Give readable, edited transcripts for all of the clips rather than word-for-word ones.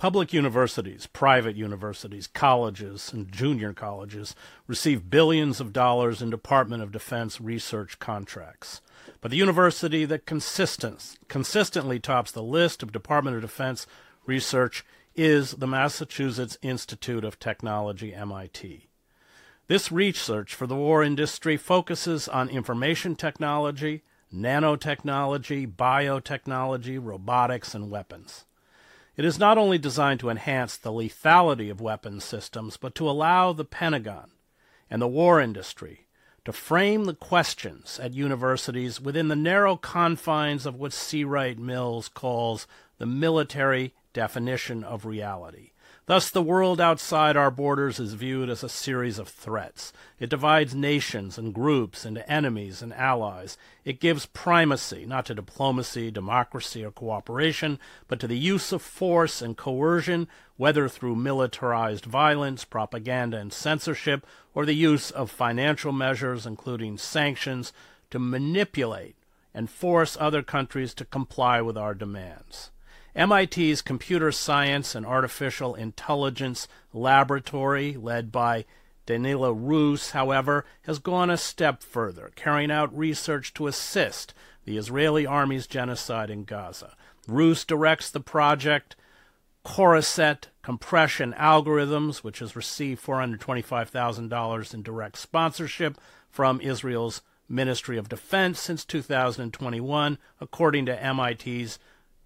Public universities, private universities, colleges, and junior colleges receive billions of dollars in Department of Defense research contracts. But the university that consistently tops the list of Department of Defense research is the Massachusetts Institute of Technology, MIT. This research for the war industry focuses on information technology, nanotechnology, biotechnology, robotics, and weapons. It is not only designed to enhance the lethality of weapons systems, but to allow the Pentagon and the war industry to frame the questions at universities within the narrow confines of what C. Wright Mills calls the military definition of reality. Thus, the world outside our borders is viewed as a series of threats. It divides nations and groups into enemies and allies. It gives primacy, not to diplomacy, democracy, or cooperation, but to the use of force and coercion, whether through militarized violence, propaganda, and censorship, or the use of financial measures, including sanctions, to manipulate and force other countries to comply with our demands. MIT's Computer Science and Artificial Intelligence Laboratory, led by Danilo Rus, however, has gone a step further, carrying out research to assist the Israeli army's genocide in Gaza. Rus directs the project Coraset Compression Algorithms, which has received $425,000 in direct sponsorship from Israel's Ministry of Defense since 2021, according to MIT's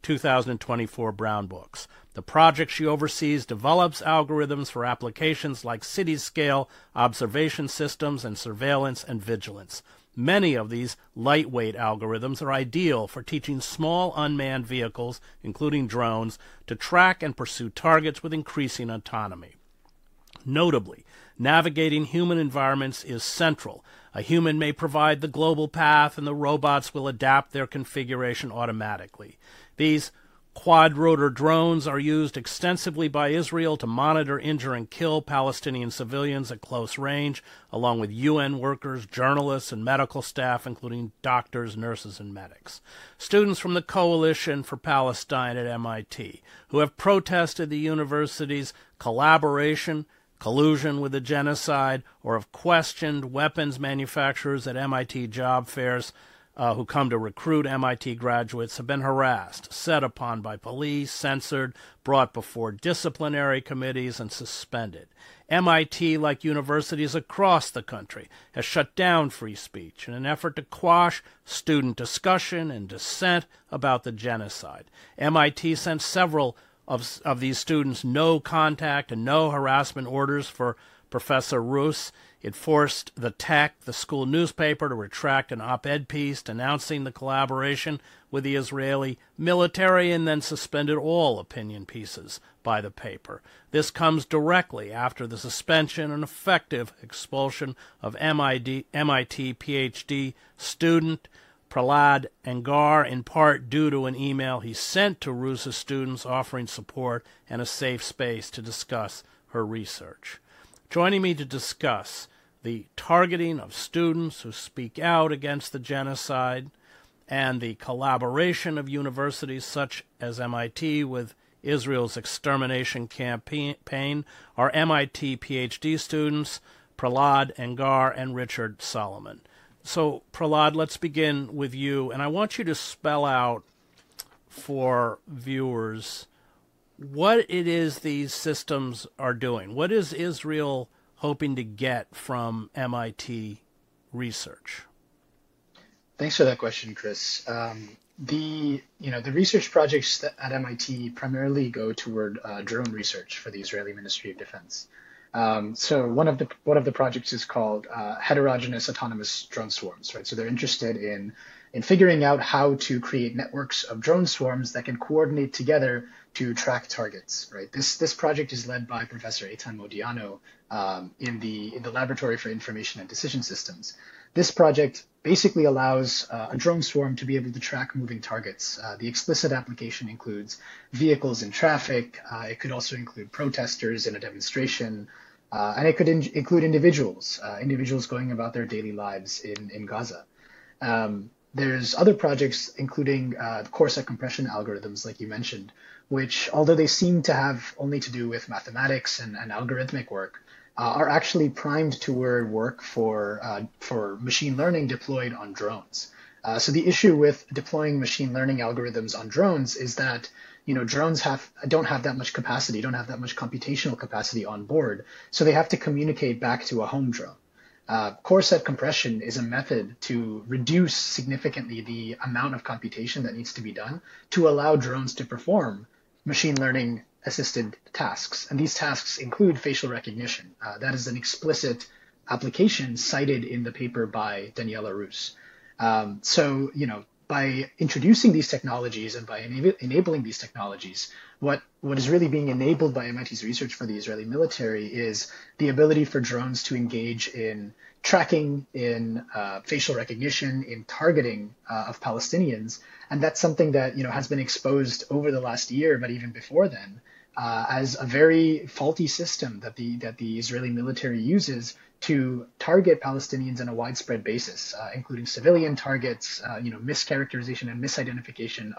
2024 Brown Books. The project she oversees develops algorithms for applications like city-scale observation systems and surveillance and vigilance. Many of these lightweight algorithms are ideal for teaching small unmanned vehicles, including drones, to track and pursue targets with increasing autonomy. Notably, navigating human environments is central. A human may provide the global path, and the robots will adapt their configuration automatically. These quadrotor drones are used extensively by Israel to monitor, injure, and kill Palestinian civilians at close range, along with UN workers, journalists, and medical staff, including doctors, nurses, and medics. Students from the Coalition for Palestine at MIT, who have protested the university's collaboration, collusion with the genocide, or have questioned weapons manufacturers at MIT job fairs, who come to recruit MIT graduates, have been harassed, set upon by police, censored, brought before disciplinary committees, and suspended. MIT, like universities across the country, has shut down free speech in an effort to quash student discussion and dissent about the genocide. MIT sent several of these students no contact and no harassment orders for Professor Rus. It forced the Tech, the school newspaper, to retract an op-ed piece denouncing the collaboration with the Israeli military, and then suspended all opinion pieces by the paper. This comes directly after the suspension and effective expulsion of MIT PhD student Prahlad Angar, in part due to an email he sent to Rus's students offering support and a safe space to discuss her research. Joining me to discuss the targeting of students who speak out against the genocide and the collaboration of universities such as MIT with Israel's extermination campaign are MIT PhD students Prahlad Angar and Richard Solomon. So, Prahlad, let's begin with you, and I want you to spell out for viewers what it is these systems are doing. What is Israel hoping to get from MIT research? Thanks for that question, Chris. The research projects at MIT primarily go toward drone research for the Israeli Ministry of Defense. So one of the projects is called heterogeneous autonomous drone swarms, right? So they're interested in figuring out how to create networks of drone swarms that can coordinate together to track targets, right? This project is led by Professor Eitan Modiano in the Laboratory for Information and Decision Systems. This project basically allows a drone swarm to be able to track moving targets. The explicit application includes vehicles in traffic. It could also include protesters in a demonstration, and it could include individuals going about their daily lives in Gaza. there's other projects, including core set compression algorithms, like you mentioned, which, although they seem to have only to do with mathematics and algorithmic work, are actually primed toward work for machine learning deployed on drones. So the issue with deploying machine learning algorithms on drones is that drones don't have that much capacity, don't have that much computational capacity on board, so they have to communicate back to a home drone. Core set compression is a method to reduce significantly the amount of computation that needs to be done to allow drones to perform machine learning assisted tasks. And these tasks include facial recognition. That is an explicit application cited in the paper by Daniela Rus. So, by introducing these technologies and by enabling these technologies, what is really being enabled by MIT's research for the Israeli military is the ability for drones to engage in tracking, in facial recognition, in targeting of Palestinians. And that's something that has been exposed over the last year, but even before then, as a very faulty system that the Israeli military uses to target Palestinians on a widespread basis, including civilian targets, mischaracterization and misidentification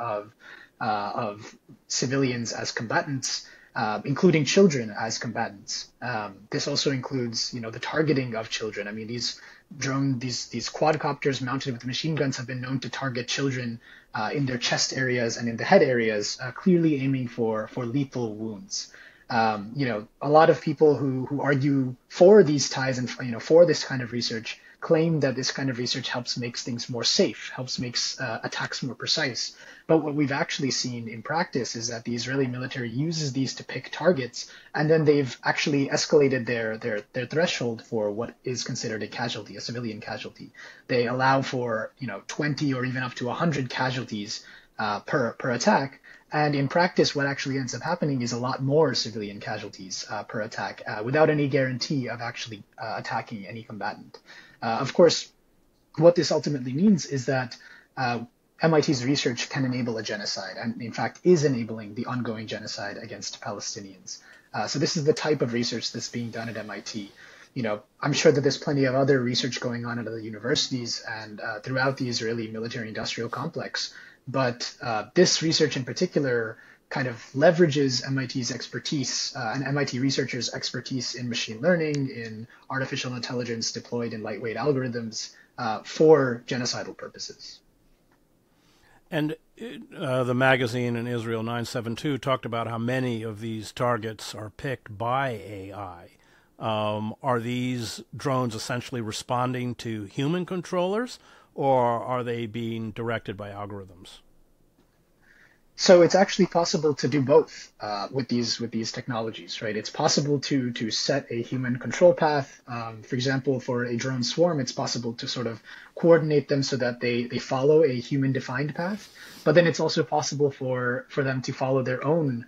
of civilians as combatants, including children as combatants. This also includes, the targeting of children. I mean, these quadcopters mounted with machine guns have been known to target children in their chest areas and in the head areas, clearly aiming for lethal wounds. A lot of people who argue for these ties and for this kind of research claim that this kind of research helps makes things more safe, helps makes attacks more precise. But what we've actually seen in practice is that the Israeli military uses these to pick targets, and then they've actually escalated their threshold for what is considered a casualty, a civilian casualty. They allow for 20 or even up to 100 casualties per attack. And in practice, what actually ends up happening is a lot more civilian casualties per attack without any guarantee of actually attacking any combatant. Of course, what this ultimately means is that MIT's research can enable a genocide, and in fact is enabling the ongoing genocide against Palestinians. So this is the type of research that's being done at MIT. I'm sure that there's plenty of other research going on at other universities and throughout the Israeli military-industrial complex. But this research in particular kind of leverages MIT's expertise and MIT researchers' expertise in machine learning, in artificial intelligence deployed in lightweight algorithms for genocidal purposes. And the magazine in Israel 972 talked about how many of these targets are picked by AI. Are these drones essentially responding to human controllers, or are they being directed by algorithms? So it's actually possible to do both with these technologies, right? It's possible to set a human control path. For example, for a drone swarm, it's possible to sort of coordinate them so that they follow a human-defined path. But then it's also possible for them to follow their own,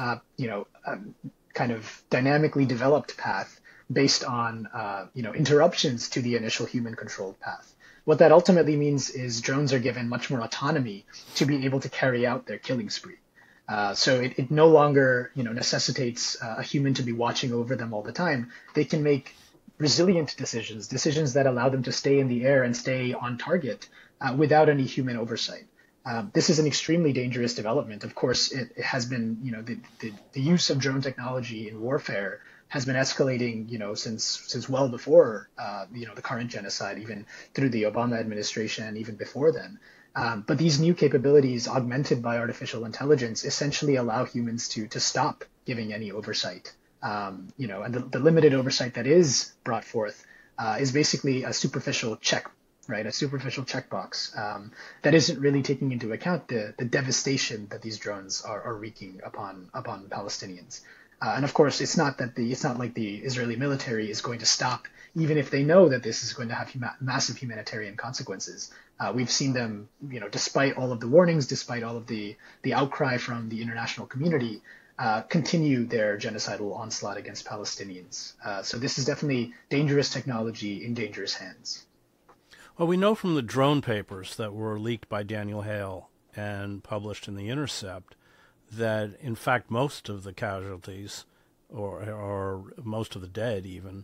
kind of dynamically developed path based on, interruptions to the initial human-controlled path. What that ultimately means is drones are given much more autonomy to be able to carry out their killing spree. So it no longer, necessitates a human to be watching over them all the time. They can make resilient decisions that allow them to stay in the air and stay on target without any human oversight. This is an extremely dangerous development. Of course, it has been, the use of drone technology in warfare has been escalating, since well before, the current genocide, even through the Obama administration and even before then. But these new capabilities, augmented by artificial intelligence, essentially allow humans to stop giving any oversight. And the limited oversight that is brought forth is basically a superficial check, right? A superficial checkbox that isn't really taking into account the devastation that these drones are wreaking upon Palestinians. And of course, it's not like the Israeli military is going to stop, even if they know that this is going to have massive humanitarian consequences. We've seen them, despite all of the warnings, despite all of the outcry from the international community, continue their genocidal onslaught against Palestinians. So this is definitely dangerous technology in dangerous hands. Well, we know from the drone papers that were leaked by Daniel Hale and published in The Intercept that, in fact, most of the casualties, or most of the dead even,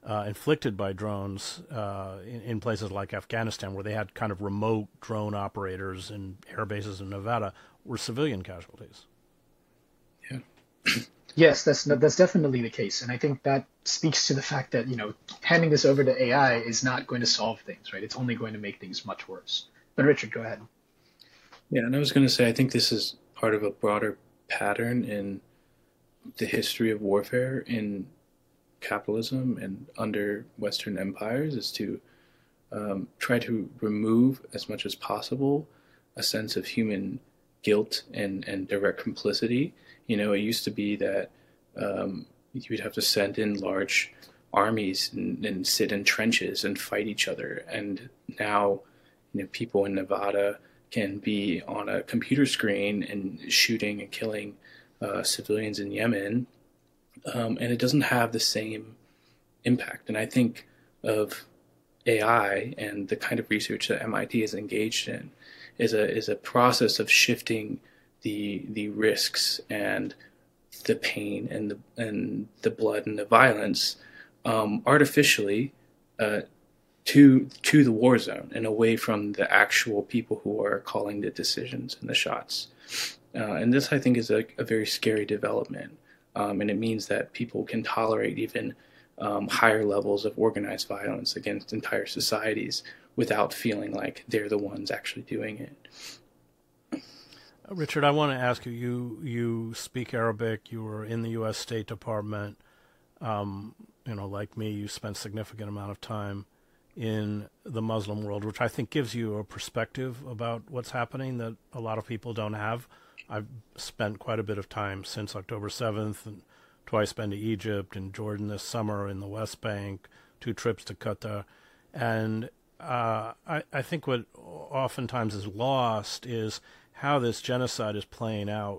inflicted by drones in places like Afghanistan, where they had kind of remote drone operators in air bases in Nevada, were civilian casualties. Yeah. Yes, that's definitely the case, and I think that speaks to the fact that handing this over to AI is not going to solve things, right? It's only going to make things much worse. But Richard, go ahead. Yeah, and I was going to say, I think this is part of a broader pattern in the history of warfare in capitalism and under Western empires, is to try to remove as much as possible a sense of human guilt and direct complicity. It used to be that you would have to send in large armies and sit in trenches and fight each other. And now, people in Nevada can be on a computer screen and shooting and killing civilians in Yemen, and it doesn't have the same impact. And I think of AI and the kind of research that MIT is engaged in is a process of shifting the risks and the pain and the blood and the violence artificially to the war zone and away from the actual people who are calling the decisions and the shots. And this, I think, is a very scary development. And it means that people can tolerate even higher levels of organized violence against entire societies without feeling like they're the ones actually doing it. Richard, I want to ask you, you speak Arabic, you were in the U.S. State Department. Like me, you spent a significant amount of time in the Muslim world, which I think gives you a perspective about what's happening that a lot of people don't have. I've spent quite a bit of time since October 7th, and twice been to Egypt and Jordan this summer, in the West Bank, 2 trips to Qatar. And I think what oftentimes is lost is how this genocide is playing out,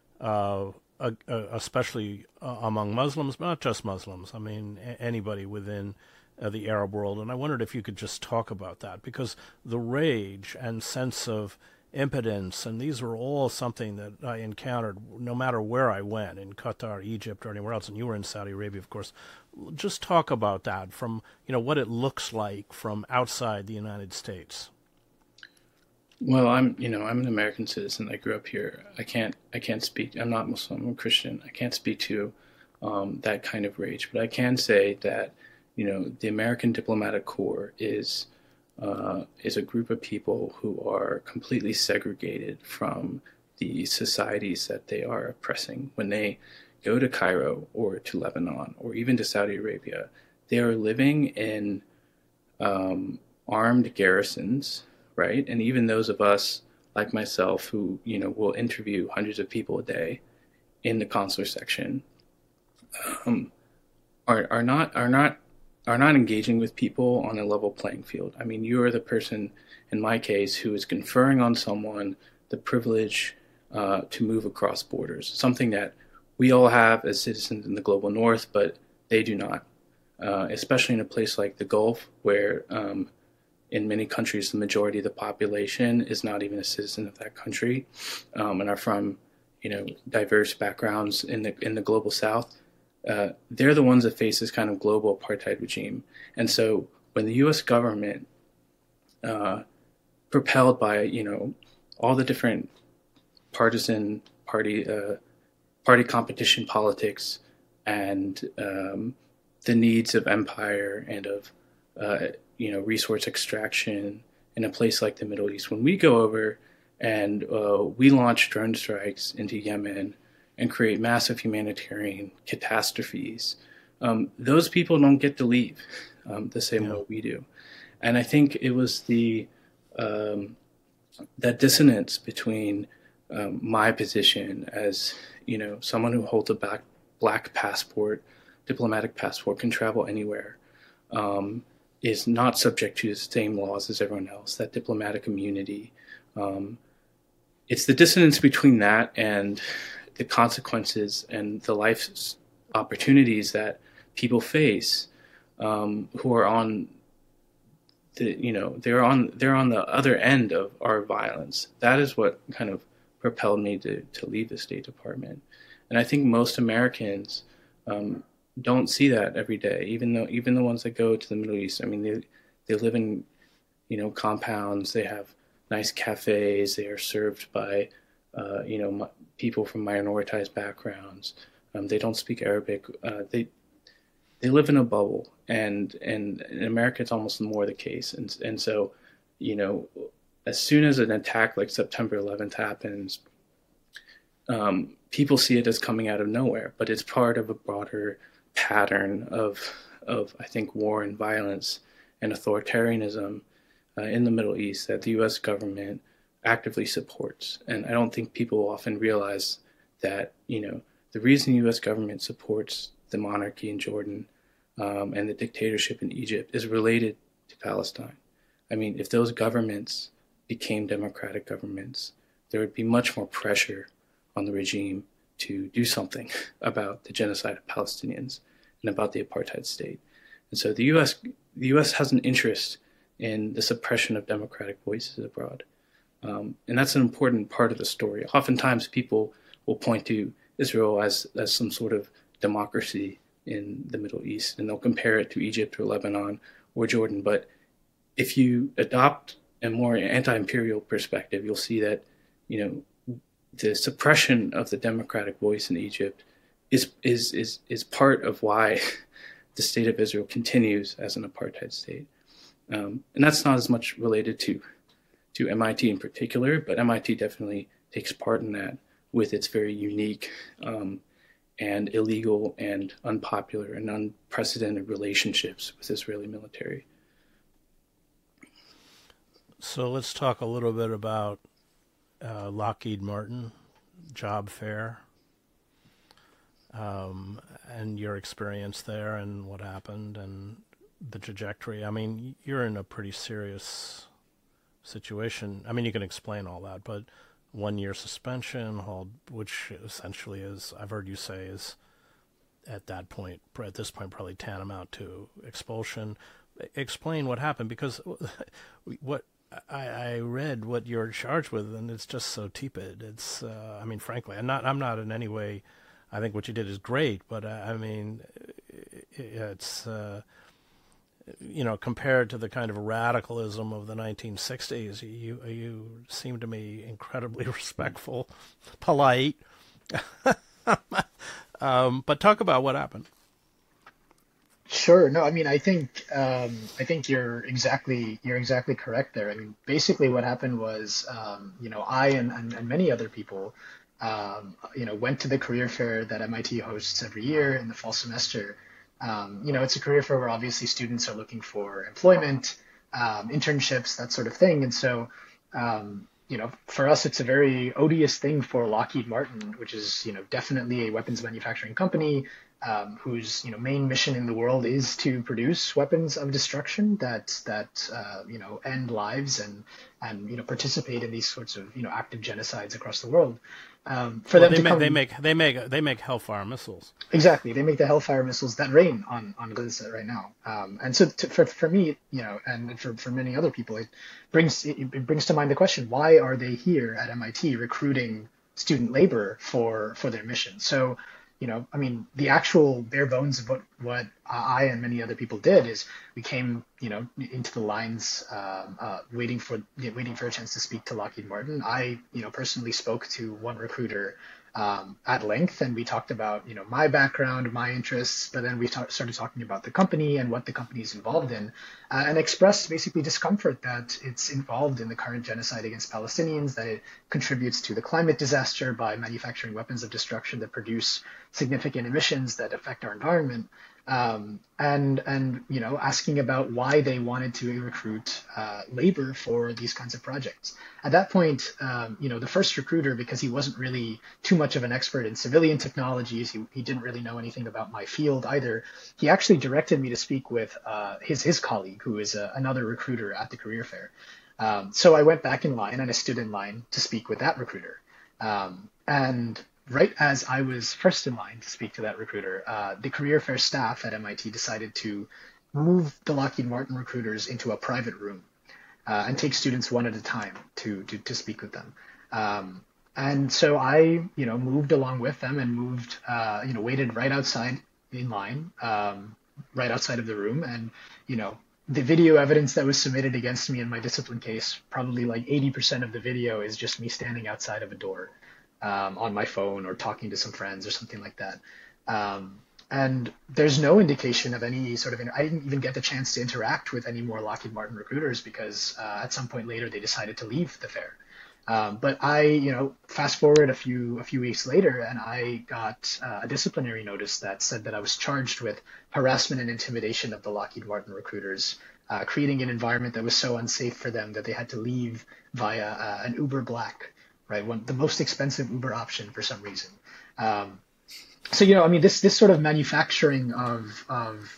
especially among Muslims, but not just Muslims. I mean, anybody within the Arab world. And I wondered if you could just talk about that, because the rage and sense of impotence, and these were all something that I encountered no matter where I went, in Qatar, Egypt, or anywhere else, and you were in Saudi Arabia, of course. Just talk about that from, what it looks like from outside the United States. Well, I'm an American citizen. I grew up here. I can't speak. I'm not Muslim. I'm Christian. I can't speak to that kind of rage, but I can say that the American diplomatic corps is a group of people who are completely segregated from the societies that they are oppressing. When they go to Cairo or to Lebanon or even to Saudi Arabia, they are living in armed garrisons, right? And even those of us like myself who, will interview hundreds of people a day in the consular section, are not engaging with people on a level playing field. I mean, you are the person, in my case, who is conferring on someone the privilege to move across borders, something that we all have as citizens in the global north, but they do not, especially in a place like the Gulf, where in many countries, the majority of the population is not even a citizen of that country, and are from, diverse backgrounds in the global South. They're the ones that face this kind of global apartheid regime. And so when the U.S. government, propelled by, all the different partisan party competition politics and the needs of empire and of, resource extraction in a place like the Middle East, when we go over and we launch drone strikes into Yemen and create massive humanitarian catastrophes, those people don't get to leave the same way we do. And I think it was that dissonance between my position as, someone who holds a black passport, diplomatic passport, can travel anywhere, is not subject to the same laws as everyone else, that diplomatic immunity. It's the dissonance between that and the consequences and the life opportunities that people face, who are on they're on the other end of our violence. That is what kind of propelled me to leave the State Department. And I think most Americans don't see that every day. Even the ones that go to the Middle East, I mean, they live in, compounds. They have nice cafes. They are served by, people from minoritized backgrounds. They don't speak Arabic. They live in a bubble, and in America, it's almost more the case. And so, you know, as soon as an attack like September 11th happens, people see it as coming out of nowhere, but it's part of a broader pattern of I think war and violence and authoritarianism in the Middle East that the U.S. government actively supports. And I don't think people often realize that the reason the U.S. government supports the monarchy in Jordan and the dictatorship in Egypt is related to Palestine. I mean, if those governments became democratic governments, there would be much more pressure on the regime to do something about the genocide of Palestinians and about the apartheid state. And so the U.S. has an interest in the suppression of democratic voices abroad. And that's an important part of the story. Oftentimes people will point to Israel as some sort of democracy in the Middle East, and they'll compare it to Egypt or Lebanon or Jordan. But if you adopt a more anti-imperial perspective, you'll see that, the suppression of the democratic voice in Egypt is part of why the state of Israel continues as an apartheid state. And that's not as much related to MIT in particular, but MIT definitely takes part in that with its very unique and illegal and unpopular and unprecedented relationships with Israeli military. So let's talk a little bit about Lockheed Martin, job fair, and your experience there and what happened and the trajectory. I mean, you're in a pretty serious situation. I mean, you can explain all that, but 1 year suspension, which essentially is, I've heard you say, is at this point, probably tantamount to expulsion. Explain what happened, because what I read what you're charged with, and it's just so tepid. It's, I mean, frankly, I'm not in any way. I think what you did is great, but I mean, it's compared to the kind of radicalism of the 1960s, you seem to me incredibly respectful, polite. But talk about what happened. Sure. No, I mean, I think you're exactly correct there. I mean, basically what happened was, I and many other people, went to the career fair that MIT hosts every year in the fall semester. It's a career fair where obviously students are looking for employment, internships, that sort of thing. And so, for us, it's a very odious thing for Lockheed Martin, which is, definitely a weapons manufacturing company, whose, main mission in the world is to produce weapons of destruction that end lives and participate in these sorts of, active genocides across the world. They make Hellfire missiles. Exactly. They make the Hellfire missiles that rain on Gaza right now. And so for me, and for many other people, it brings to mind the question, why are they here at MIT recruiting student labor for their mission? So, I mean, the actual bare bones of what I and many other people did is we came, into the lines, waiting for a chance to speak to Lockheed Martin. I, personally spoke to one recruiter at length, and we talked about, my background, my interests, but then we started talking about the company and what the company is involved in, and expressed basically discomfort that it's involved in the current genocide against Palestinians, that it contributes to the climate disaster by manufacturing weapons of destruction that produce significant emissions that affect our environment. And asking about why they wanted to recruit labor for these kinds of projects. At that point, the first recruiter, because he wasn't really too much of an expert in civilian technologies, he didn't really know anything about my field either. He actually directed me to speak with his colleague, who is another recruiter at the career fair. So I went back in line and I stood in line to speak with that recruiter. And right as I was first in line to speak to that recruiter, the career fair staff at MIT decided to move the Lockheed Martin recruiters into a private room and take students one at a time to speak with them. And so I, moved along with them and waited right outside, in line, right outside of the room. And, the video evidence that was submitted against me in my discipline case, probably like 80% of the video is just me standing outside of a door, on my phone or talking to some friends or something like that. And there's no indication of any sort of, I didn't even get the chance to interact with any more Lockheed Martin recruiters because at some point later they decided to leave the fair. But I, fast forward a few weeks later, and I got a disciplinary notice that said that I was charged with harassment and intimidation of the Lockheed Martin recruiters, creating an environment that was so unsafe for them that they had to leave via an Uber Black, right? The most expensive Uber option for some reason. So, this sort of manufacturing of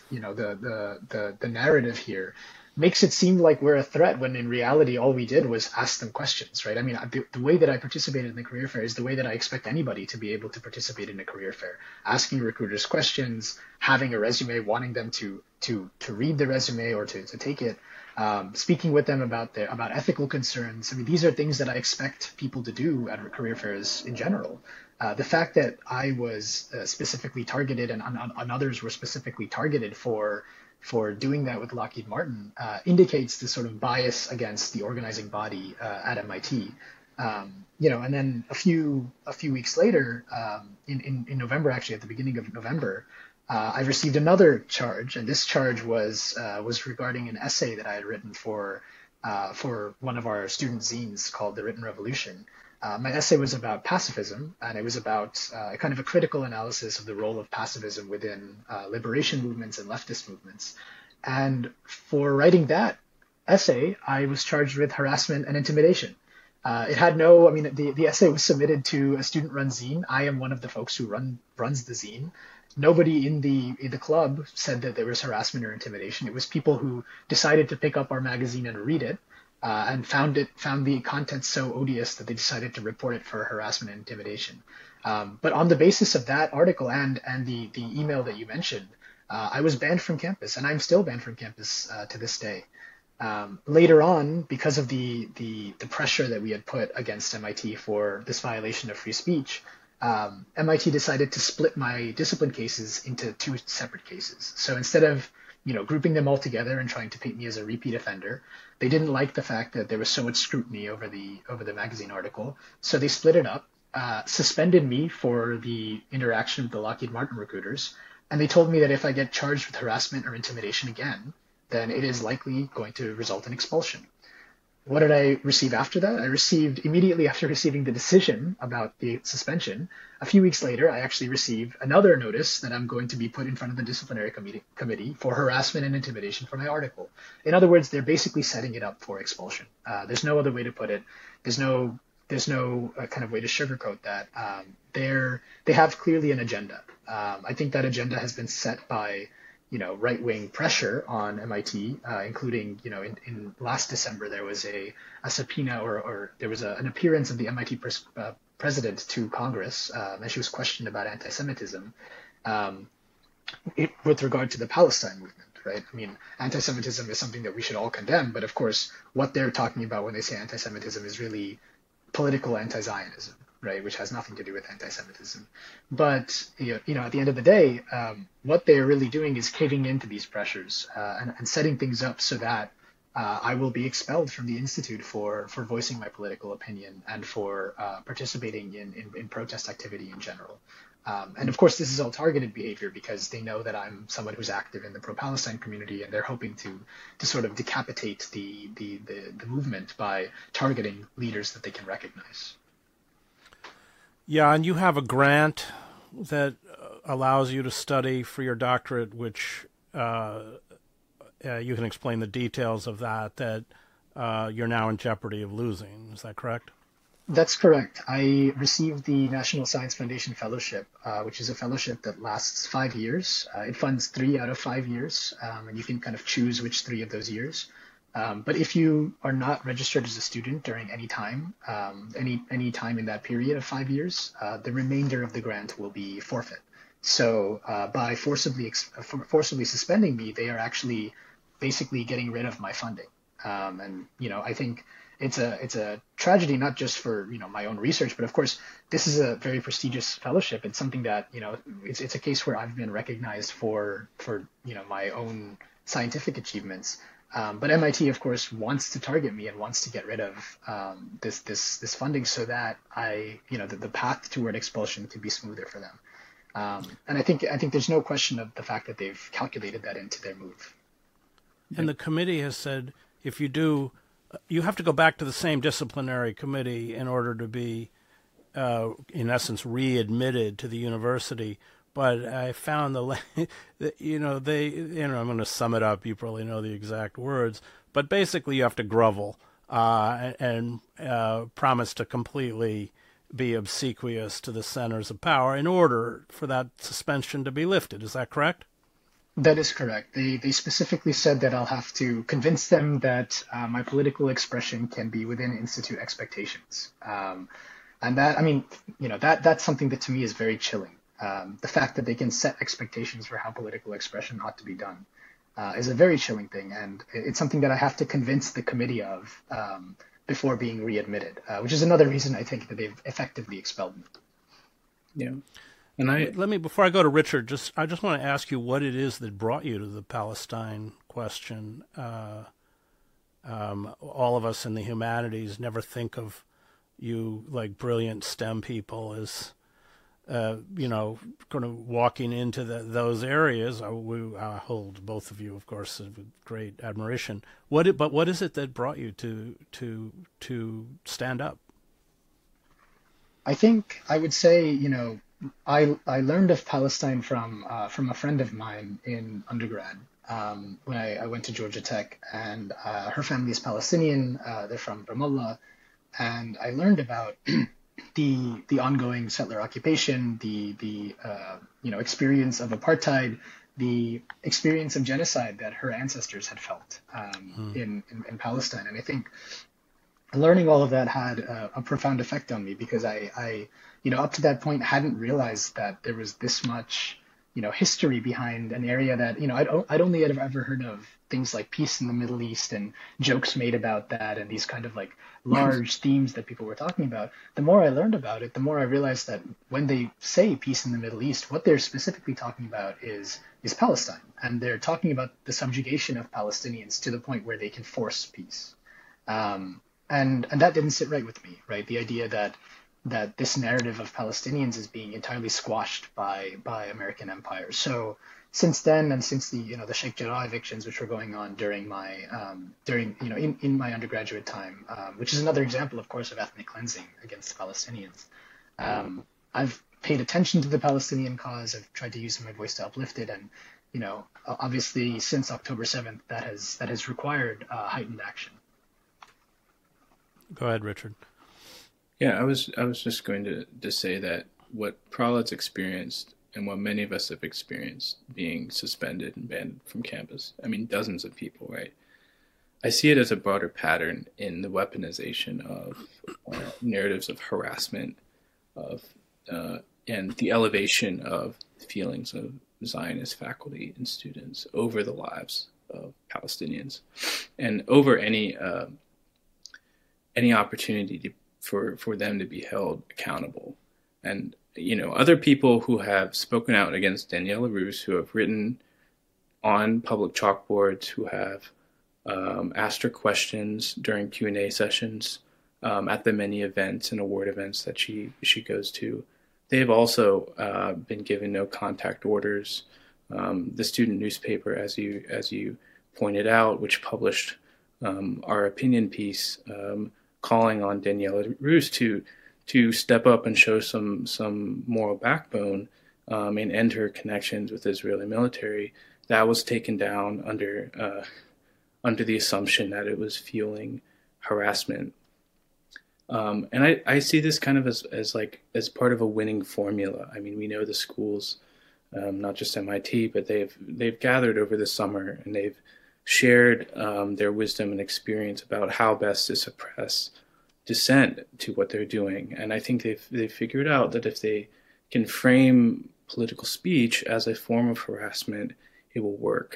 the narrative here makes it seem like we're a threat when in reality all we did was ask them questions, right? I mean, the way that I participated in the career fair is the way that I expect anybody to be able to participate in a career fair, asking recruiters questions, having a resume, wanting them to read the resume or to take it, speaking with them about ethical concerns. I mean, these are things that I expect people to do at career fairs in general. The fact that I was specifically targeted and others were specifically targeted for doing that with Lockheed Martin indicates the sort of bias against the organizing body at MIT. And then a few weeks later, in November, actually at the beginning of November, I received another charge, and this charge was regarding an essay that I had written for one of our student zines called The Written Revolution. My essay was about pacifism, and it was about kind of a critical analysis of the role of pacifism within liberation movements and leftist movements. And for writing that essay, I was charged with harassment and intimidation. The essay was submitted to a student-run zine. I am one of the folks who runs the zine. Nobody in the club said that there was harassment or intimidation. It was people who decided to pick up our magazine and read it. And found the content so odious that they decided to report it for harassment and intimidation. But on the basis of that article and the email that you mentioned, I was banned from campus, and I'm still banned from campus to this day. Later on, because of the pressure that we had put against MIT for this violation of free speech, MIT decided to split my discipline cases into two separate cases. So instead of grouping them all together and trying to paint me as a repeat offender, they didn't like the fact that there was so much scrutiny over the magazine article. So they split it up, suspended me for the interaction with the Lockheed Martin recruiters, and they told me that if I get charged with harassment or intimidation again, then it is likely going to result in expulsion. What did I receive after that? I received, immediately after receiving the decision about the suspension, a few weeks later, I actually received another notice that I'm going to be put in front of the disciplinary committee for harassment and intimidation for my article. In other words, they're basically setting it up for expulsion. There's no other way to put it. There's no kind of way to sugarcoat that. They have clearly an agenda. I think that agenda has been set by right-wing pressure on MIT, including, in last December, there was a subpoena or there was an appearance of the MIT president to Congress, and she was questioned about anti-Semitism with regard to the Palestine movement, right? I mean, anti-Semitism is something that we should all condemn, but of course, what they're talking about when they say anti-Semitism is really political anti-Zionism, right, which has nothing to do with anti-Semitism. But at the end of the day, what they're really doing is caving into these pressures and setting things up so that I will be expelled from the institute for voicing my political opinion and for participating in protest activity in general. And of course, this is all targeted behavior because they know that I'm someone who's active in the pro-Palestine community, and they're hoping to sort of decapitate the movement by targeting leaders that they can recognize. Yeah, and you have a grant that allows you to study for your doctorate, which you can explain the details of that you're now in jeopardy of losing. Is that correct? That's correct. I received the National Science Foundation Fellowship, which is a fellowship that lasts 5 years. It funds 3 out of 5 years, and you can kind of choose which 3 of those years. But if you are not registered as a student during any time, any time in that period of 5 years, the remainder of the grant will be forfeit. So by forcibly suspending me, they are actually basically getting rid of my funding. And I think it's a tragedy, not just for my own research, but of course this is a very prestigious fellowship. It's something that it's a case where I've been recognized for my own scientific achievements. But MIT, of course, wants to target me and wants to get rid of this funding so that the path toward expulsion can be smoother for them. And I think there's no question of the fact that they've calculated that into their move. And the committee has said if you do, you have to go back to the same disciplinary committee in order to be, in essence, readmitted to the university. But I found I'm going to sum it up. You probably know the exact words, but basically you have to grovel and promise to completely be obsequious to the centers of power in order for that suspension to be lifted. Is that correct? That is correct. They specifically said that I'll have to convince them that my political expression can be within institute expectations. And that, that's something that to me is very chilling. The fact that they can set expectations for how political expression ought to be done is a very chilling thing, and it's something that I have to convince the committee of before being readmitted, which is another reason I think that they've effectively expelled me. Yeah, and before I go to Richard, I just want to ask you what it is that brought you to the Palestine question. All of us in the humanities never think of you like brilliant STEM people as kind of walking into those areas. I hold both of you, of course, with great admiration. What is it that brought you to stand up? I think I would say, I learned of Palestine from a friend of mine in undergrad when I went to Georgia Tech, and her family is Palestinian. They're from Ramallah, and I learned about the ongoing settler occupation, the experience of apartheid, the experience of genocide that her ancestors had felt in Palestine. And I think learning all of that had a profound effect on me, because I up to that point hadn't realized that there was this much history behind an area that I'd only ever heard of things like peace in the Middle East and jokes made about that, and these kind of like large themes that people were talking about. The more I learned about it, the more I realized that when they say peace in the Middle East, what they're specifically talking about is Palestine, and they're talking about the subjugation of Palestinians to the point where they can force peace. And that didn't sit right with me, right? The idea that this narrative of Palestinians is being entirely squashed by American empire. So since then, and since the Sheikh Jarrah evictions, which were going on during my in my undergraduate time, which is another example, of course, of ethnic cleansing against Palestinians, I've paid attention to the Palestinian cause. I've tried to use my voice to uplift it, and obviously since October 7th, that has required heightened action. Go ahead, Richard. Yeah, I was just going to say that what Pralad's experienced and what many of us have experienced being suspended and banned from campus, I mean, dozens of people, right? I see it as a broader pattern in the weaponization of narratives of harassment, and the elevation of feelings of Zionist faculty and students over the lives of Palestinians, and over any opportunity for them to be held accountable. And other people who have spoken out against Daniela Rus, who have written on public chalkboards, who have asked her questions during Q&A sessions at the many events and award events that she goes to. They have also been given no contact orders. The student newspaper, as you pointed out, which published our opinion piece, calling on Daniela Rus to step up and show some moral backbone and end her connections with the Israeli military. That was taken down under the assumption that it was fueling harassment. And I see this kind of as part of a winning formula. I mean, we know the schools, not just MIT, but they've gathered over the summer, and they've shared their wisdom and experience about how best to suppress dissent to what they're doing. And I think they've figured out that if they can frame political speech as a form of harassment, it will work.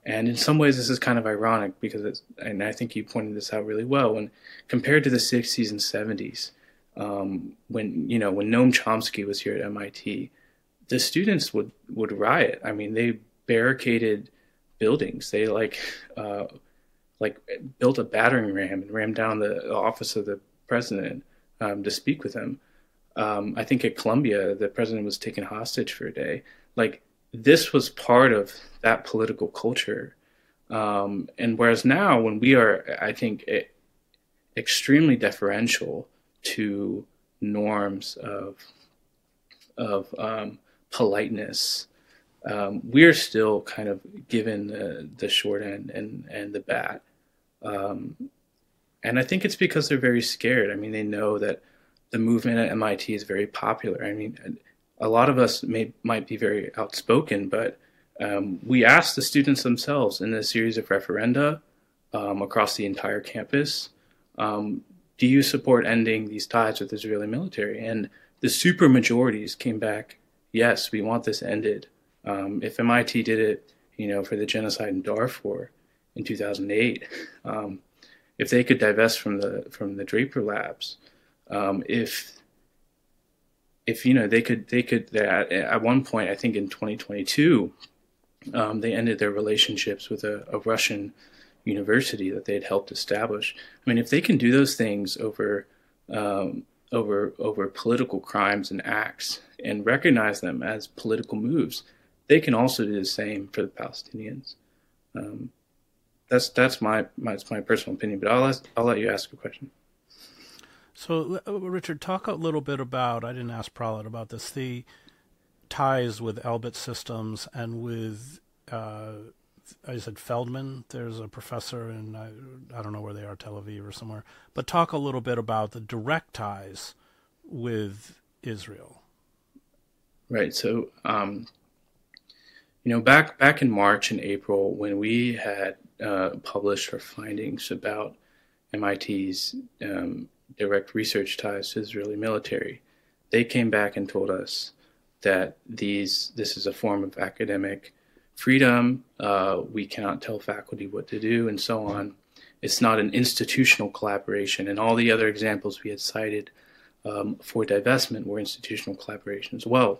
And in some ways, this is kind of ironic because and I think you pointed this out really well, when compared to the 60s and 70s, when Noam Chomsky was here at MIT, the students would riot. I mean, they barricaded buildings. They built a battering ram and rammed down the office of the president to speak with him. I think at Columbia, the president was taken hostage for a day. Like, this was part of that political culture. And whereas now, when we are, I think, extremely deferential to norms of politeness, we're still kind of given the short end and the bat. And I think it's because they're very scared. I mean, they know that the movement at MIT is very popular. I mean, a lot of us might be very outspoken, but we asked the students themselves in a series of referenda across the entire campus, do you support ending these ties with the Israeli military? And the super majorities came back, yes, we want this ended. If MIT did it, for the genocide in Darfur in 2008, if they could divest from the Draper Labs, if they could at one point, I think in 2022, they ended their relationships with a Russian university that they had helped establish. I mean, if they can do those things over political crimes and acts and recognize them as political moves, they can also do the same for the Palestinians. That's my personal opinion, but I'll let you ask a question. So, Richard, talk a little bit about, I didn't ask Prahlad about this, the ties with Elbit Systems and with, I said Feldman. There's a professor in, I don't know where they are, Tel Aviv or somewhere. But talk a little bit about the direct ties with Israel. Right. So, back in March and April, when we had published our findings about MIT's direct research ties to the Israeli military, they came back and told us that this is a form of academic freedom. We cannot tell faculty what to do, and so on. It's not an institutional collaboration, and all the other examples we had cited for divestment were institutional collaboration as well.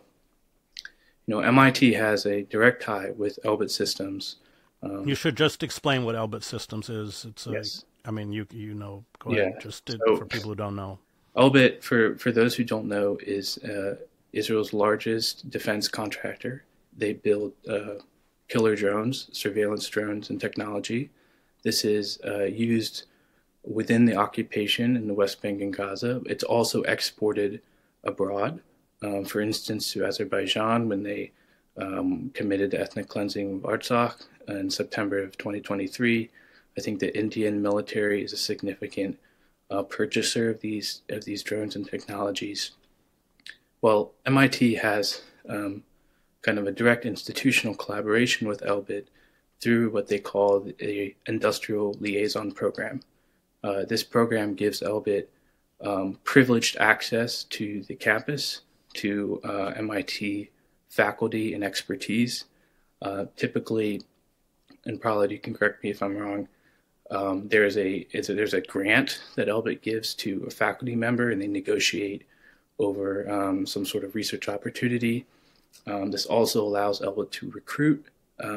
MIT has a direct tie with Elbit Systems. You should just explain what Elbit Systems is. Yes. I mean, go ahead. For people who don't know. Elbit, for those who don't know, is Israel's largest defense contractor. They build killer drones, surveillance drones, and technology. This is used within the occupation in the West Bank and Gaza. It's also exported abroad. For instance, to Azerbaijan, when they committed the ethnic cleansing of Artsakh in September of 2023. I think the Indian military is a significant purchaser of these drones and technologies. Well, MIT has kind of a direct institutional collaboration with Elbit through what they call the Industrial Liaison Program. This program gives Elbit privileged access to the campus, to MIT faculty and expertise. Typically, and probably you can correct me if I'm wrong, there's a grant that Elbit gives to a faculty member, and they negotiate over some sort of research opportunity. This also allows Elbit to recruit,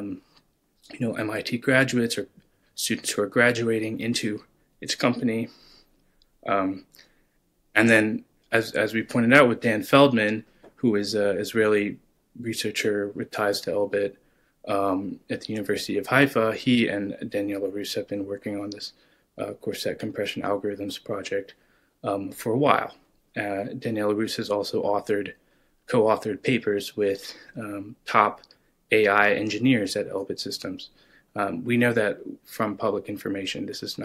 MIT graduates or students who are graduating into its company. And then, as we pointed out with Dan Feldman, who is an Israeli researcher with ties to Elbit at the University of Haifa, he and Daniela Rus have been working on this Courset compression algorithms project for a while. Daniela Rus has also co-authored papers with top AI engineers at Elbit Systems. We know that from public information. This does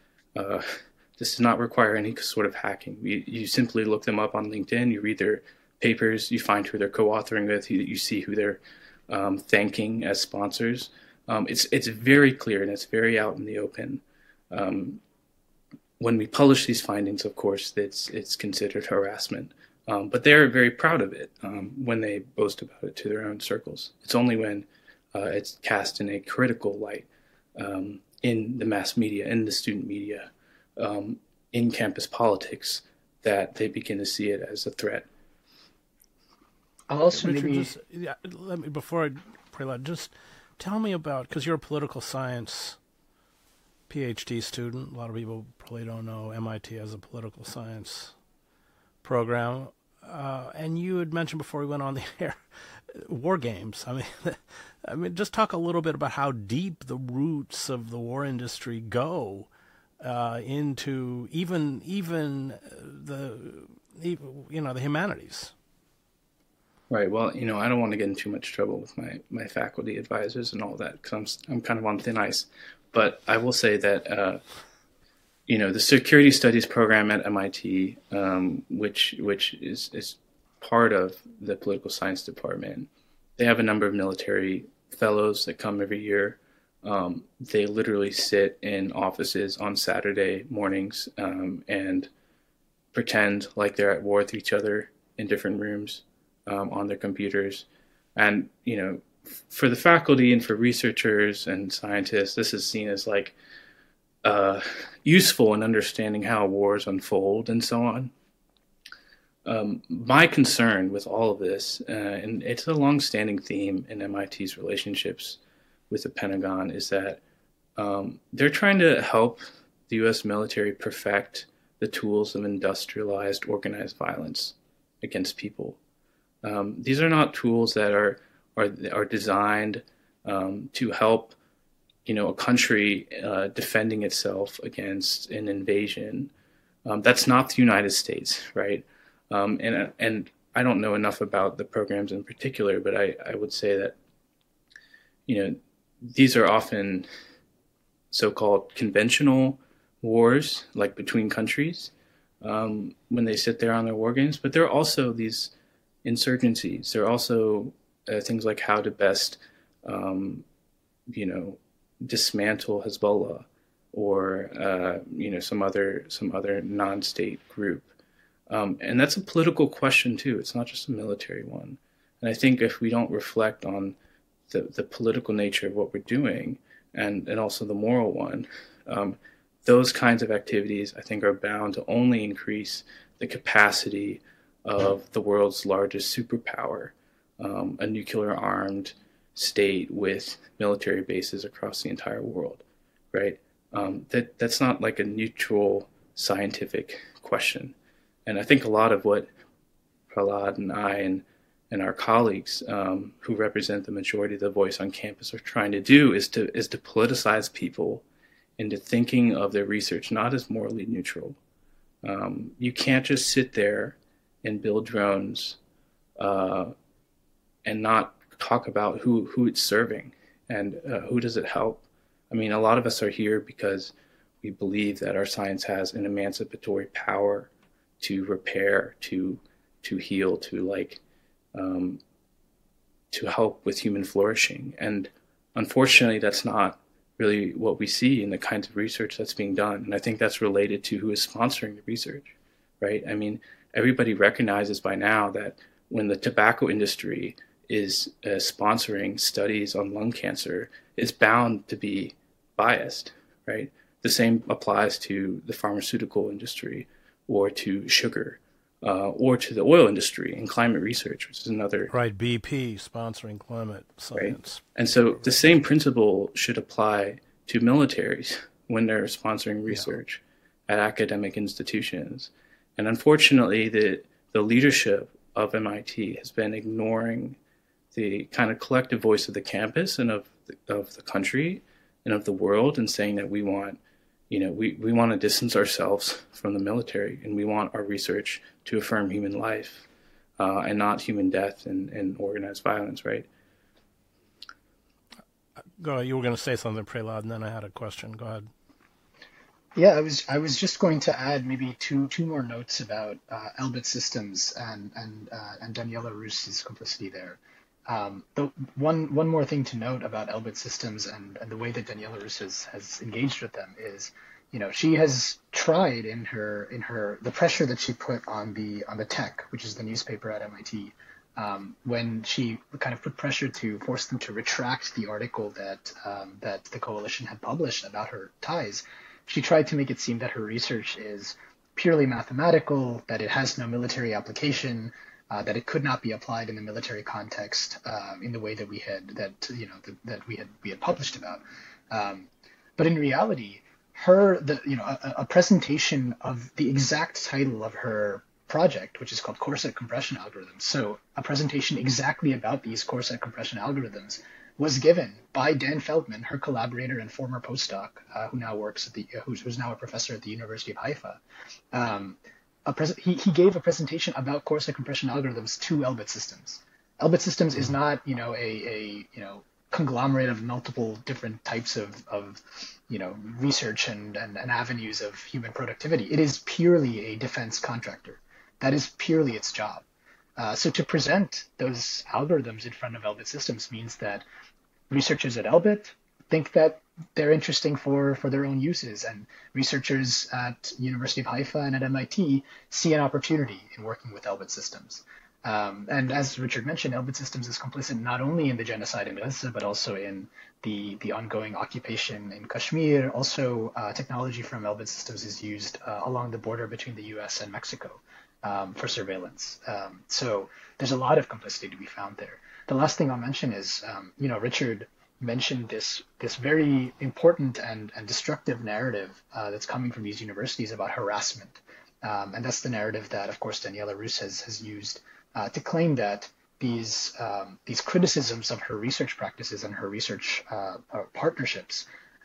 not require any sort of hacking. You simply look them up on LinkedIn, you read their papers, you find who they're co-authoring with, you see who they're thanking as sponsors. It's very clear and it's very out in the open. When we publish these findings, of course, it's considered harassment. But they're very proud of it when they boast about it to their own circles. It's only when it's cast in a critical light in the mass media, in the student media, in campus politics, that they begin to see it as a threat. I'll also Richard, let me, before I prelude, just tell me about, because you're a political science PhD student. A lot of people probably don't know MIT has a political science program. And you had mentioned before we went on the air, war games. I mean, just talk a little bit about how deep the roots of the war industry go into even the humanities. Right. Well, I don't want to get in too much trouble with my faculty advisors and all that, because I'm kind of on thin ice. But I will say that the security studies program at MIT, which is part of the political science department, they have a number of military fellows that come every year. They literally sit in offices on Saturday mornings and pretend like they're at war with each other in different rooms on their computers. And, for the faculty and for researchers and scientists, this is seen as like useful in understanding how wars unfold and so on. My concern with all of this, and it's a long-standing theme in MIT's relationships with the Pentagon, is that they're trying to help the U.S. military perfect the tools of industrialized organized violence against people. These are not tools that are designed to help, a country defending itself against an invasion. That's not the United States, right? And I don't know enough about the programs in particular, but I would say that, these are often so-called conventional wars, like between countries, when they sit there on their war games. But there are also these insurgencies. There are also things like how to best, dismantle Hezbollah or some other non-state group, and that's a political question too. It's not just a military one. And I think if we don't reflect on the political nature of what we're doing and also the moral one, those kinds of activities I think are bound to only increase the capacity of the world's largest superpower, a nuclear-armed state with military bases across the entire world, right? That's not like a neutral scientific question. And I think a lot of what Prahlad and I and our colleagues who represent the majority of the voice on campus are trying to do is to politicize people into thinking of their research not as morally neutral. You can't just sit there and build drones and not talk about who it's serving and who does it help. I mean, a lot of us are here because we believe that our science has an emancipatory power to repair, to heal, to help with human flourishing. And unfortunately, that's not really what we see in the kinds of research that's being done. And I think that's related to who is sponsoring the research, right? I mean, everybody recognizes by now that when the tobacco industry is sponsoring studies on lung cancer, it's bound to be biased, right? The same applies to the pharmaceutical industry or to sugar or to the oil industry and climate research, which is another... Right, BP sponsoring climate science. Right? And so the same principle should apply to militaries when they're sponsoring research at academic institutions. And unfortunately, the leadership of MIT has been ignoring the kind of collective voice of the campus and of the country and of the world, and saying that we want to distance ourselves from the military, and we want our research to affirm human life and not human death and organized violence, right? Go ahead. You were going to say something, Prahlad, and then I had a question. Go ahead. Yeah, I was just going to add maybe two more notes about Elbit Systems and Daniela Rus's complicity there. The one more thing to note about Elbit Systems and the way that Daniela Rus has engaged with them is, she has tried in the pressure that she put on the Tech, which is the newspaper at MIT, when she kind of put pressure to force them to retract the article that the coalition had published about her ties. She tried to make it seem that her research is purely mathematical, that it has no military application, that it could not be applied in the military context in the way that we had published about. But in reality, a presentation of the exact title of her project, which is called core set compression algorithms. So a presentation exactly about these core set compression algorithms was given by Dan Feldman, her collaborator and former postdoc, who now works at who's now a professor at the University of Haifa. He gave a presentation about core set compression algorithms to Elbit Systems. Elbit Systems is not, a conglomerate of multiple different types of research and avenues of human productivity. It is purely a defense contractor. That is purely its job. So to present those algorithms in front of Elbit Systems means that researchers at Elbit think that they're interesting for their own uses, and researchers at University of Haifa and at MIT see an opportunity in working with Elbit Systems. And as Richard mentioned, Elbit Systems is complicit not only in the genocide in Gaza, but also in the ongoing occupation in Kashmir. Also, technology from Elbit Systems is used along the border between the U.S. and Mexico for surveillance. So there's a lot of complicity to be found there. The last thing I'll mention is, Richard mentioned this very important and destructive narrative that's coming from these universities about harassment. And that's the narrative that, of course, Daniela Rus has used to claim that these criticisms of her research practices and her research partnerships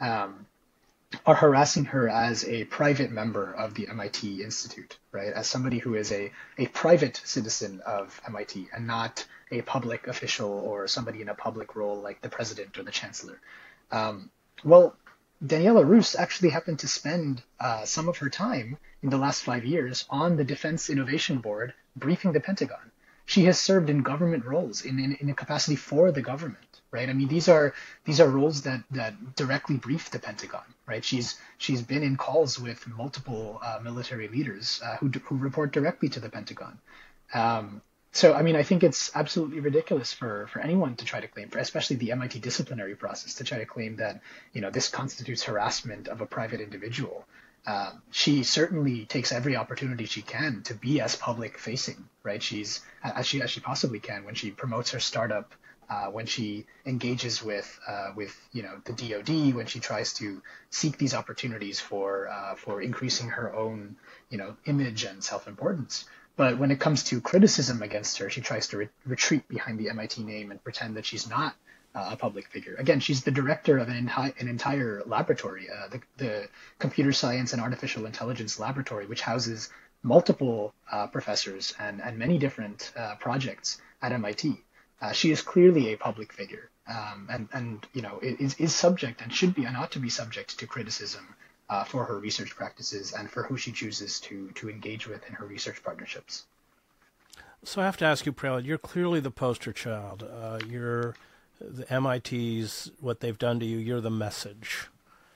are harassing her as a private member of the MIT Institute, right? As somebody who is a private citizen of MIT and not a public official or somebody in a public role like the president or the chancellor. Well, Daniela Rus actually happened to spend some of her time in the last 5 years on the Defense Innovation Board briefing the Pentagon. She has served in government roles in a capacity for the government, right? I mean, these are roles that directly brief the Pentagon, right? She's been in calls with multiple military leaders who report directly to the Pentagon. So, I mean, I think it's absolutely ridiculous for anyone to try to claim, especially the MIT disciplinary process, to try to claim that, this constitutes harassment of a private individual. She certainly takes every opportunity she can to be as public facing, right? She's as she possibly can when she promotes her startup, when she engages with the DoD, when she tries to seek these opportunities for increasing her own image and self-importance. But when it comes to criticism against her, she tries to retreat behind the MIT name and pretend that she's not a public figure. Again, she's the director of an entire laboratory, the Computer Science and Artificial Intelligence Laboratory, which houses multiple professors and many different projects at MIT. She is clearly a public figure, and is subject and should be and ought to be subject to criticism for her research practices and for who she chooses to engage with in her research partnerships. So I have to ask you, Prelude, you're clearly the poster child. You're the MIT's, what they've done to you, you're the message.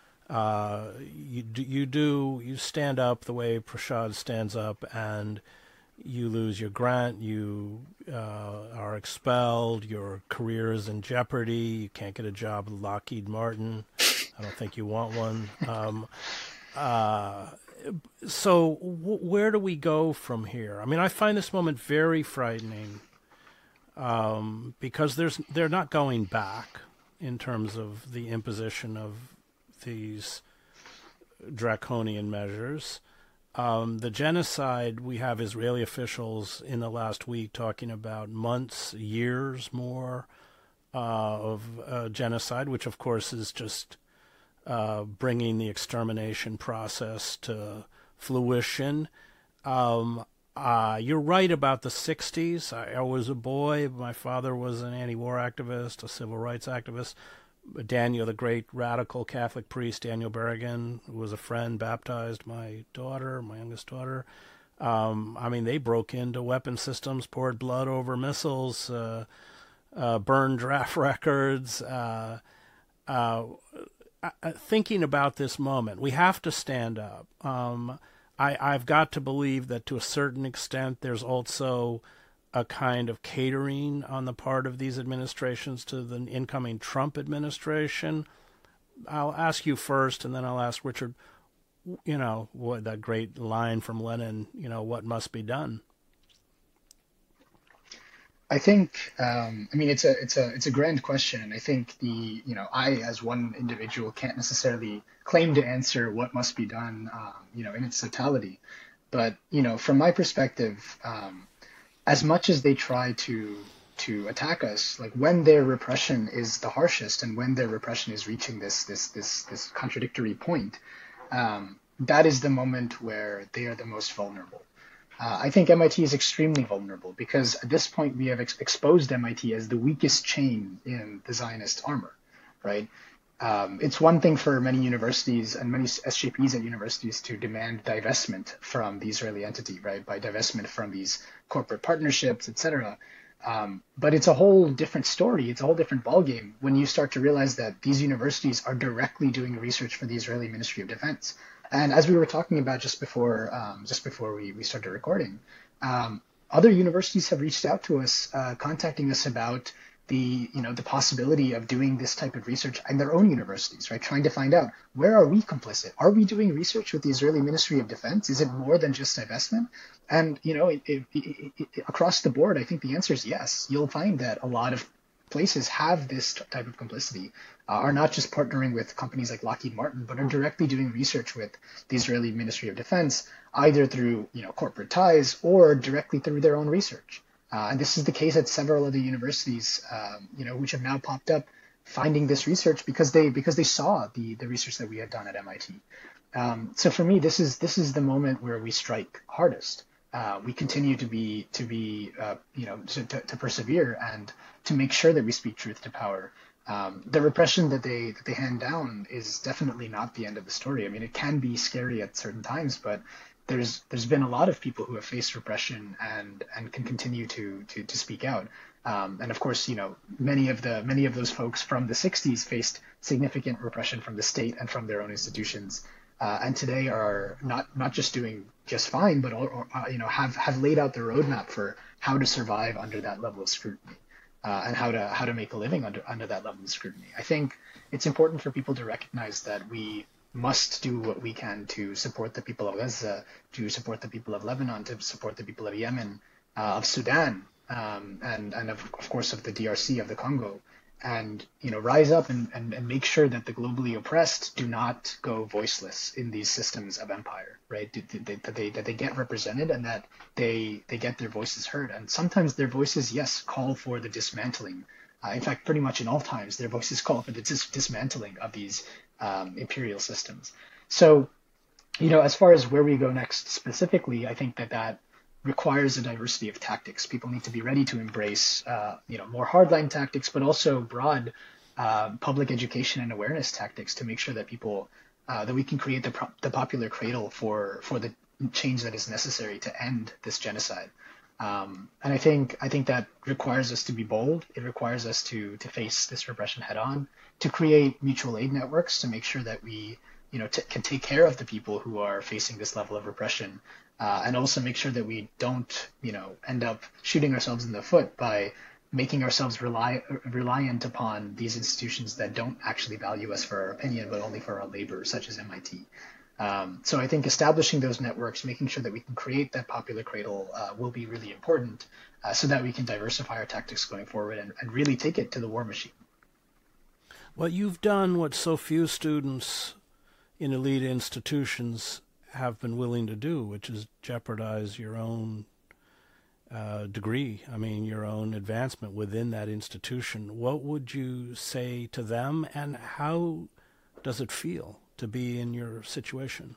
You stand up the way Prashad stands up, and you lose your grant, you are expelled, your career is in jeopardy, you can't get a job with Lockheed Martin. I don't think you want one. So where do we go from here? I mean, I find this moment very frightening because they're not going back in terms of the imposition of these draconian measures. The genocide, we have Israeli officials in the last week talking about months, years more of genocide, which of course is just bringing the extermination process to fruition. You're right about the 60s. I was a boy. My father was an anti-war activist, a civil rights activist. Daniel, the great radical Catholic priest, Daniel Berrigan, who was a friend, baptized my youngest daughter. I mean, they broke into weapon systems, poured blood over missiles, burned draft records. Thinking about this moment, we have to stand up. I've got to believe that to a certain extent there's also a kind of catering on the part of these administrations to the incoming Trump administration? I'll ask you first, and then I'll ask Richard. What that great line from Lenin, what must be done? I think, it's a grand question, and I think I as one individual can't necessarily claim to answer what must be done, in its totality. But from my perspective, as much as they try to attack us, like when their repression is the harshest, and when their repression is reaching this contradictory point, that is the moment where they are the most vulnerable. I think MIT is extremely vulnerable because at this point we have exposed MIT as the weakest chain in the Zionist armor, right? It's one thing for many universities and many SJPs at universities to demand divestment from the Israeli entity, right? By divestment from these corporate partnerships, etc. But it's a whole different story. It's a whole different ballgame when you start to realize that these universities are directly doing research for the Israeli Ministry of Defense. And as we were talking about just before we started recording, other universities have reached out to us, contacting us about the possibility of doing this type of research in their own universities, right? Trying to find out, where are we complicit? Are we doing research with the Israeli Ministry of Defense? Is it more than just divestment? And across the board, I think the answer is yes. You'll find that a lot of places have this type of complicity, are not just partnering with companies like Lockheed Martin, but are directly doing research with the Israeli Ministry of Defense, either through corporate ties or directly through their own research. And this is the case at several other universities, which have now popped up, finding this research because they saw the research that we had done at MIT. So for me, this is the moment where we strike hardest. We continue to persevere and to make sure that we speak truth to power. The repression that they hand down is definitely not the end of the story. I mean, it can be scary at certain times, but there's been a lot of people who have faced repression and can continue to speak out. And of course, many of those folks from the 60s faced significant repression from the state and from their own institutions. And today are not just doing just fine, but have laid out the roadmap for how to survive under that level of scrutiny, and how to make a living under that level of scrutiny. I think it's important for people to recognize that we must do what we can to support the people of Gaza, to support the people of Lebanon, to support the people of Yemen, of Sudan, and of course of the DRC, of the Congo. And rise up and make sure that the globally oppressed do not go voiceless in these systems of empire, right? That they get represented and that they get their voices heard. And sometimes their voices, yes, call for the dismantling. In fact, pretty much in all times, their voices call for the dismantling of these imperial systems. So, as far as where we go next specifically, I think that requires a diversity of tactics. People need to be ready to embrace, more hardline tactics, but also broad public education and awareness tactics to make sure that people, that we can create the popular cradle for the change that is necessary to end this genocide. And I think that requires us to be bold. It requires us to face this repression head on, to create mutual aid networks to make sure that we, can take care of the people who are facing this level of repression. And also make sure that we don't, end up shooting ourselves in the foot by making ourselves reliant upon these institutions that don't actually value us for our opinion, but only for our labor, such as MIT. So I think establishing those networks, making sure that we can create that popular cradle will be really important, so that we can diversify our tactics going forward and really take it to the war machine. Well, you've done what so few students in elite institutions have been willing to do, which is jeopardize your own degree, your own advancement within that institution. What would you say to them, and how does it feel to be in your situation?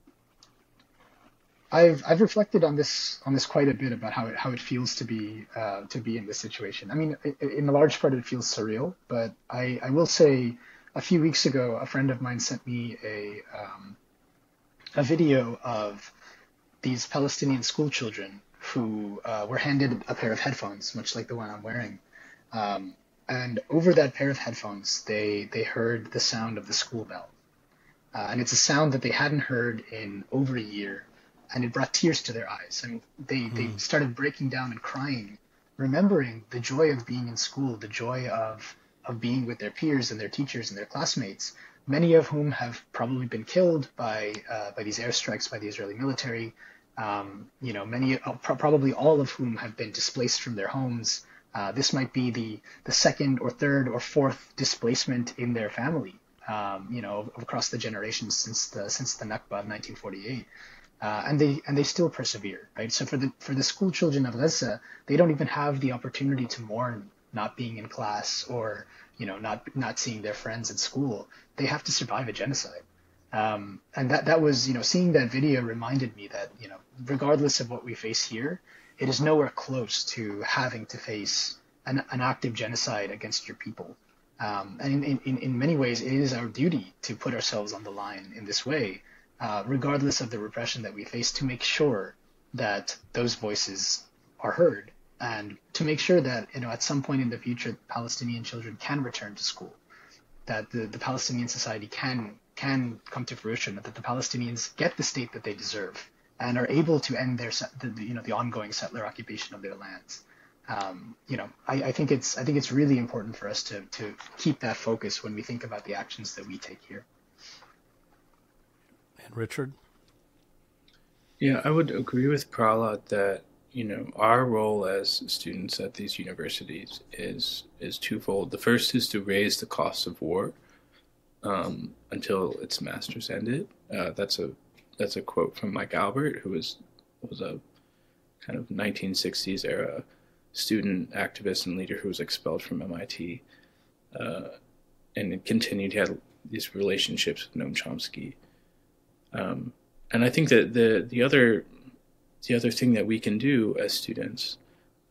I've reflected on this quite a bit about how it feels to be in this situation. I mean, in a large part, it feels surreal, but I will say, a few weeks ago, a friend of mine sent me a video of these Palestinian school children who were handed a pair of headphones, much like the one I'm wearing. And over that pair of headphones, they heard the sound of the school bell. And it's a sound that they hadn't heard in over a year. and it brought tears to their eyes. I mean, they started breaking down and crying, remembering the joy of being in school, the joy of being with their peers and their teachers and their classmates, many of whom have probably been killed by these airstrikes by the Israeli military. Many, probably all of whom have been displaced from their homes. This might be the second or third or fourth displacement in their family, across the generations since the Nakba of 1948. And they still persevere, right? So for the school children of Gaza, they don't even have the opportunity to mourn not being in class or not seeing their friends at school. They have to survive a genocide. And that was, seeing that video reminded me that, regardless of what we face here, it is nowhere close to having to face an active genocide against your people. And in many ways, it is our duty to put ourselves on the line in this way, regardless of the repression that we face, to make sure that those voices are heard, and to make sure that, at some point in the future, Palestinian children can return to school, that the Palestinian society can come to fruition, that the Palestinians get the state that they deserve and are able to end the ongoing settler occupation of their lands. I think it's really important for us to keep that focus when we think about the actions that we take here. And Richard? Yeah, I would agree with Prahlad that our role as students at these universities is twofold. The first is to raise the cost of war until its masters ended. That's a quote from Mike Albert, who was a kind of 1960s era student activist and leader who was expelled from MIT, and it continued. He had these relationships with Noam Chomsky, and I think that the other thing that we can do as students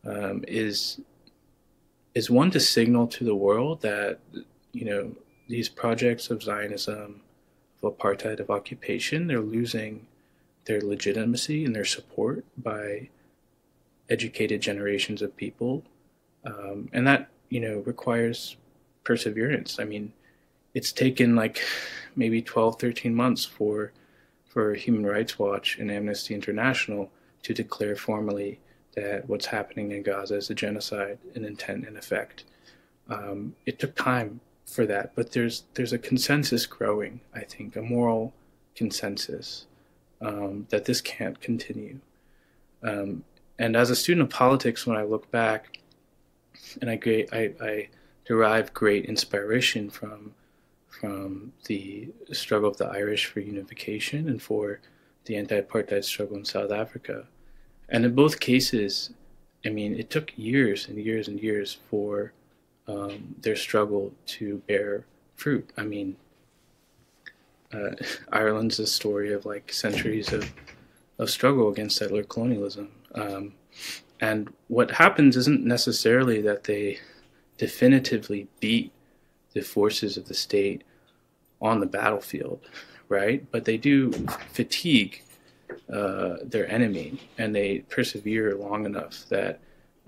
is one, to signal to the world that these projects of Zionism, of apartheid, of occupation, they're losing their legitimacy and their support by educated generations of people, and that requires perseverance. I mean, it's taken maybe 12, 13 months for Human Rights Watch and Amnesty International to declare formally that what's happening in Gaza is a genocide in intent and effect. It took time for that, but there's a consensus growing, I think, a moral consensus that this can't continue. And as a student of politics, when I look back, and I derive great inspiration from the struggle of the Irish for unification and for the anti-apartheid struggle in South Africa. And in both cases, I mean, it took years and years and years for their struggle to bear fruit. I mean, Ireland's a story of centuries of struggle against settler colonialism. And what happens isn't necessarily that they definitively beat the forces of the state on the battlefield, right? But they do fatigue their enemy, and they persevere long enough that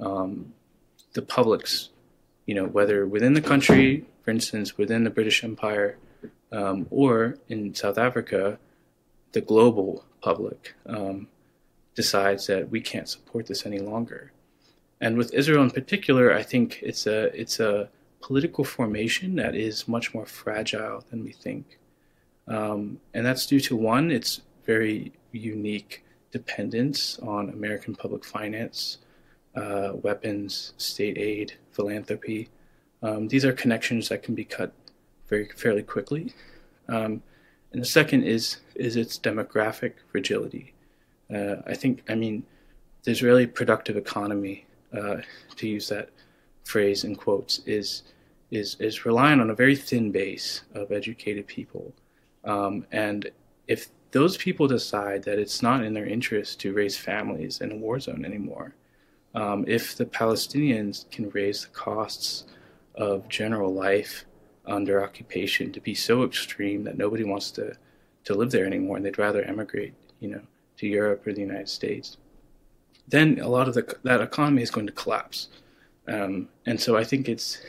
the publics, whether within the country, for instance, within the British Empire, or in South Africa, the global public decides that we can't support this any longer. And with Israel in particular, I think it's a political formation that is much more fragile than we think. And that's due to, one, its very unique dependence on American public finance, weapons, state aid, philanthropy. These are connections that can be cut fairly quickly. And the second is its demographic fragility. I mean, the Israeli productive economy, to use that phrase in quotes, is relying on a very thin base of educated people. And if those people decide that it's not in their interest to raise families in a war zone anymore, if the Palestinians can raise the costs of general life under occupation to be so extreme that nobody wants to live there anymore and they'd rather emigrate, to Europe or the United States, then a lot of that economy is going to collapse. And so I think it's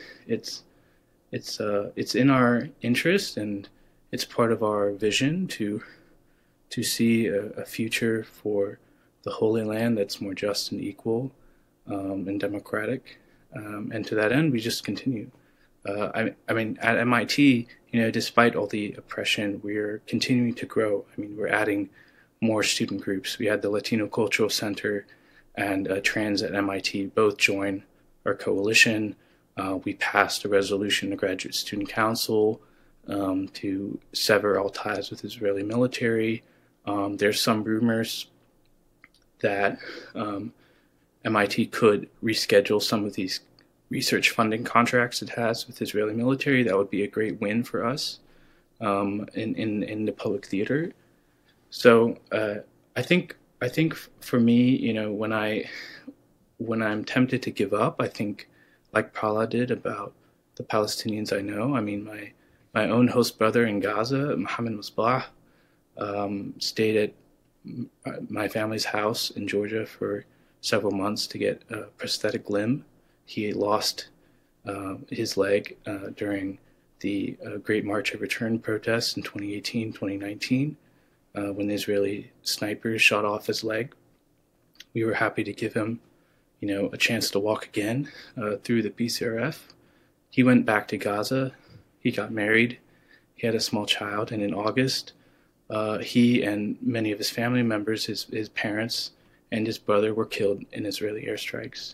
in our interest, and it's part of our vision to to see a future for the Holy Land that's more just and equal and democratic. And to that end, we just continue. I mean, at MIT, despite all the oppression, we're continuing to grow. I mean, we're adding more student groups. We had the Latino Cultural Center and Trans at MIT both join our coalition. We passed a resolution to Graduate Student Council to sever all ties with Israeli military. There's some rumors that MIT could reschedule some of these research funding contracts it has with Israeli military. That would be a great win for us in the public theater. So I think for me, when I'm tempted to give up, I think like Paula did about the Palestinians I know. I mean, my own host brother in Gaza, Mohammed Musbah, stayed at my family's house in Georgia for several months to get a prosthetic limb. He lost his leg during the Great March of Return protests in 2018, 2019, when the Israeli snipers shot off his leg. We were happy to give him, a chance to walk again through the PCRF. He went back to Gaza. He got married. He had a small child. And in August, he and many of his family members, his parents and his brother, were killed in Israeli airstrikes.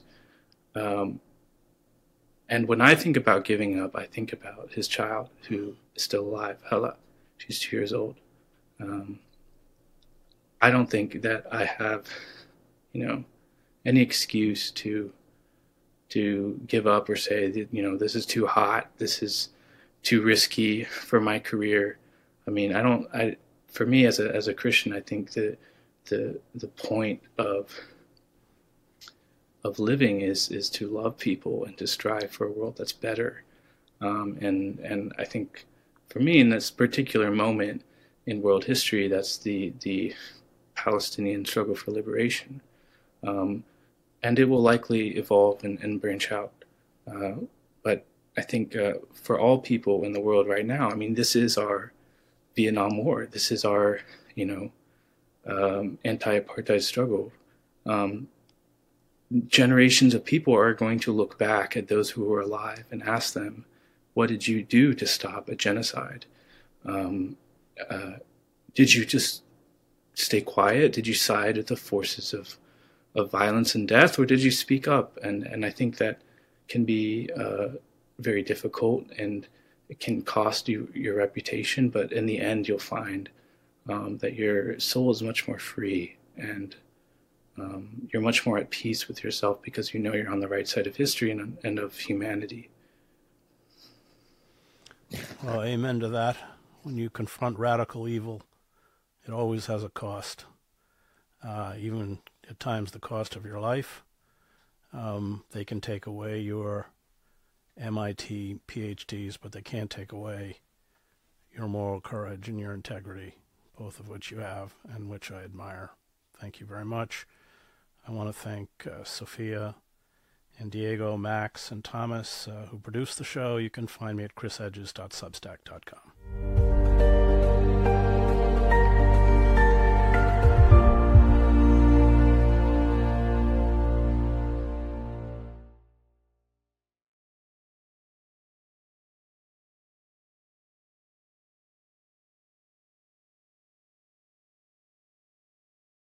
And when I think about giving up, I think about his child who is still alive, Hala. She's 2 years old. I don't think that I have, any excuse to give up or say that, this is too hot, this is too risky for my career. I mean, for me as a Christian, I think that the point of living is to love people and to strive for a world that's better. And I think for me in this particular moment in world history, that's the Palestinian struggle for liberation. And it will likely evolve and branch out. But I think for all people in the world right now, I mean, this is our Vietnam War. This is our, anti-apartheid struggle. Generations of people are going to look back at those who were alive and ask them, what did you do to stop a genocide? Did you just stay quiet? Did you side with the forces of violence and death, or did you speak up? And I think that can be very difficult, and it can cost you your reputation, but in the end you'll find that your soul is much more free, and you're much more at peace with yourself because you're on the right side of history and of humanity. Well, amen to that. When you confront radical evil, it always has a cost, even at times the cost of your life. They can take away your MIT PhDs, but they can't take away your moral courage and your integrity, both of which you have and which I admire. Thank you very much. I want to thank Sophia and Diego, Max, and Thomas, who produced the show. You can find me at chrisedges.substack.com.